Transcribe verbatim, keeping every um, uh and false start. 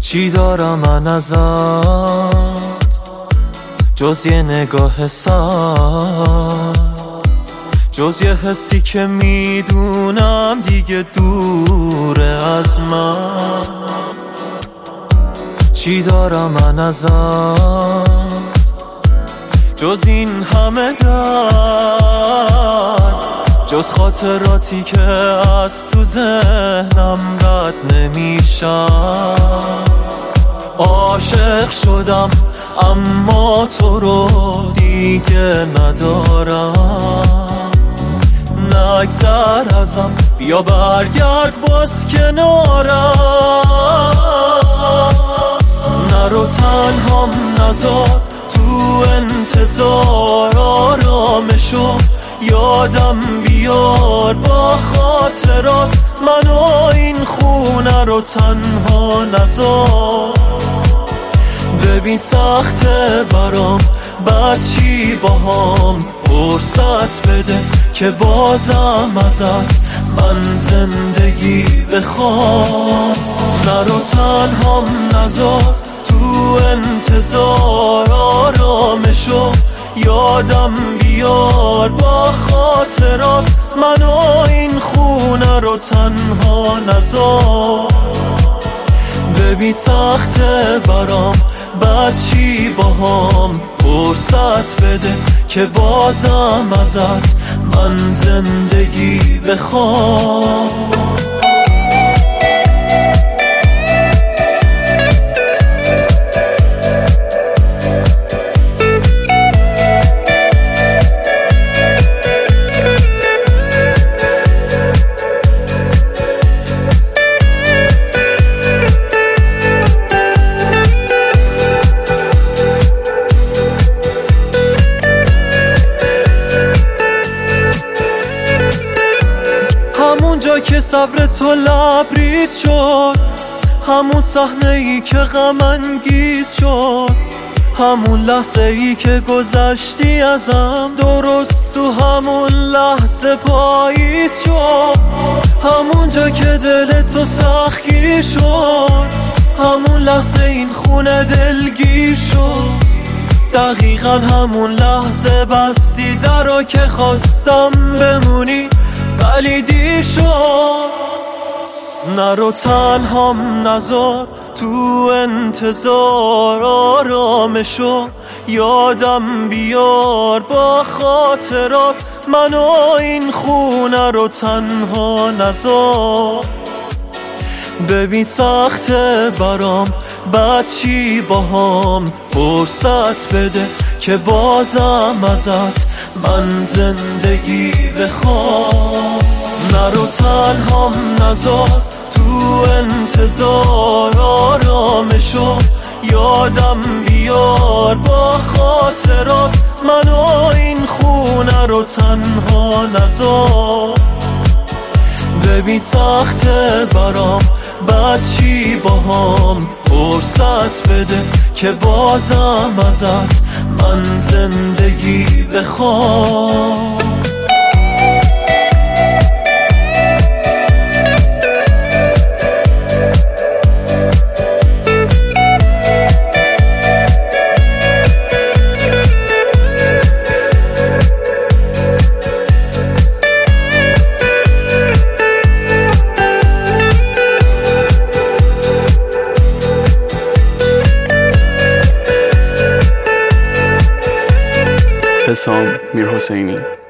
چی دارم من ازت جز یه نگاه سر، جز یه حسی که میدونم دیگه دوره از من. چی دارم من ازت جز این همه درد، جز خاطراتی که از تو ذهنم رد نمیشن. عاشق شدم اما تو رو دیگه ندارم. نگذر ازم، بیا برگرد باز کنارم. نرو تنهام نذار تو انتظار، آرامشو یادم بیار با خاطرات. منو این خونه رو تنها نذار. ببین سخته برام بعد چی باهام فرصت بده که بازم ازت من زندگی بخوام. نرو تنهام نذار تو انتظار، آرامشو یادم بیار با خاطرات. منو این خونه رو تنها نذار. ببین سخته برام بعد چی باهام فرصت بده که بازم ازت من زندگی بخوام. همونجا که صبر تو لبریز شد، همون صحنه ای که غم انگیز شد، همون لحظه ای که گذشتی ازم، درست تو همون لحظه پاییز شد. همونجا که دل تو سختگیر شد، همون لحظه این خونه دلگیر شد. دقیقا همون لحظه بستی درو که خواستم بمونی ولی دیر شد. نرو تنهام نذار تو انتظار، آرامشو یادم بیار با خاطرات. منو این خونه رو تنها نذار. ببین سخته برام بعد چی باهام فرصت بده که بازم ازت من زندگی بخوام. نرو تنهام نذار تو انتظار، آرامشو یادم بیار با خاطرات. منو این خونه رو تنها نذار. ببین سخته برام بعد چی باهام فرصت بده که بازم ازت من زندگی بخوام. حسام میرحسینی.